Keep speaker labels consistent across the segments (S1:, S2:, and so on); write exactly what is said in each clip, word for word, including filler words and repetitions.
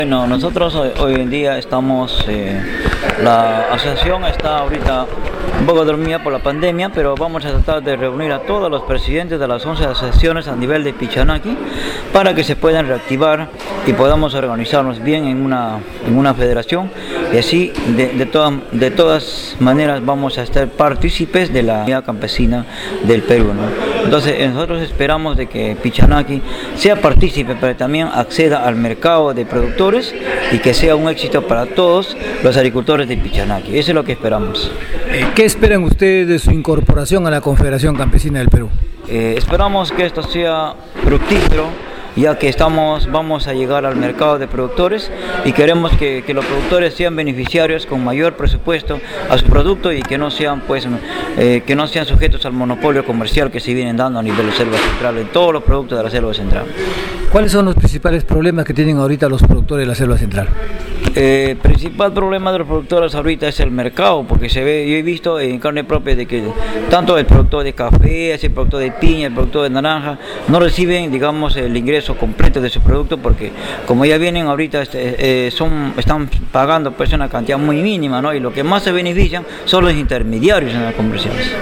S1: Bueno, nosotros hoy, hoy en día estamos, eh, la asociación está ahorita un poco dormida por la pandemia, pero vamos a tratar de reunir a todos los presidentes de las once asociaciones a nivel de Pichanaki para que se puedan reactivar y podamos organizarnos bien en una, en una federación, y así de, de, toda, de todas maneras vamos a estar partícipes de la unidad campesina del Perú, ¿no? Entonces nosotros esperamos de que Pichanaki sea partícipe, pero también acceda al mercado de productores y que sea un éxito para todos los agricultores de Pichanaki. Eso es lo que esperamos.
S2: ¿Qué esperan ustedes de su incorporación a la Confederación Campesina del Perú?
S1: Eh, esperamos que esto sea fructífero, ya que estamos, vamos a llegar al mercado de productores y queremos que, que los productores sean beneficiarios con mayor presupuesto a su producto y que no sean pues eh, que no sean sujetos al monopolio comercial que se vienen dando a nivel de selva central en todos los productos de la selva central.
S2: ¿Cuáles son los principales problemas que tienen ahorita los productores de la selva central?
S1: El eh, principal problema de los productores ahorita es el mercado, porque se ve, yo he visto en carne propia de que tanto el productor de café, el productor de piña, el productor de naranja, no reciben, digamos, el ingreso completo de su producto, porque como ya vienen ahorita, este, eh, son, están pagando pues una cantidad muy mínima, ¿no? Y lo que más se benefician son los intermediarios en las comerciales.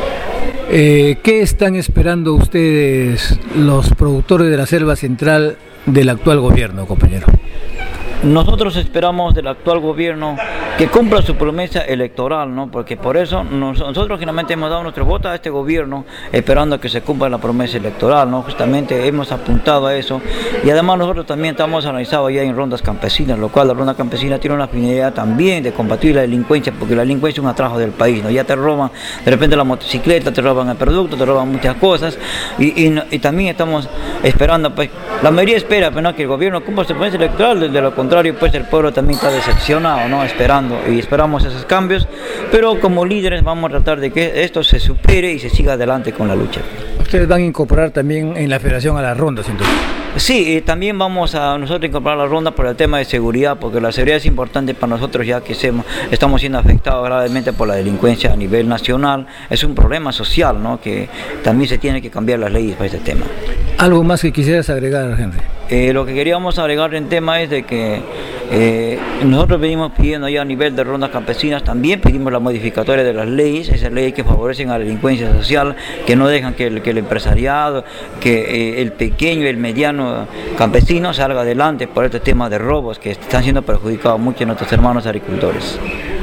S2: Eh, ¿Qué están esperando ustedes, los productores de la selva central, del actual gobierno, compañero?
S1: Nosotros esperamos del actual gobierno que cumpla su promesa electoral, ¿no? Porque por eso nos, nosotros finalmente hemos dado nuestro voto a este gobierno esperando que se cumpla la promesa electoral, ¿no? Justamente hemos apuntado a eso, y además nosotros también estamos analizados ya en rondas campesinas, lo cual la ronda campesina tiene una finalidad también de combatir la delincuencia, porque la delincuencia es un atrajo del país, ¿no? Ya te roban de repente la motocicleta, te roban el producto, te roban muchas cosas, y, y, y también estamos esperando, pues la mayoría espera pues, ¿no? que el gobierno cumpla su promesa electoral, de, de lo contrario pues el pueblo también está decepcionado, ¿no? Esperando, y esperamos esos cambios, pero como líderes vamos a tratar de que esto se supere y se siga adelante con la lucha.
S2: ¿Ustedes van a incorporar también en la federación a las rondas entonces?
S1: Sí, eh, también vamos a nosotros incorporar la ronda por el tema de seguridad, porque la seguridad es importante para nosotros, ya que se, estamos siendo afectados gravemente por la delincuencia a nivel nacional. Es un problema social, ¿no? Que también se tiene que cambiar las leyes para este tema.
S2: ¿Algo más que quisieras agregar, Henry?
S1: Eh, lo que queríamos agregar en tema es de que eh, nosotros venimos pidiendo ya a nivel de rondas campesinas, también pedimos la modificatoria de las leyes, esas leyes que favorecen a la delincuencia social, que no dejan que el, que el empresariado, que eh, el pequeño y el mediano campesino salga adelante por este tema de robos que están siendo perjudicados mucho nuestros hermanos agricultores.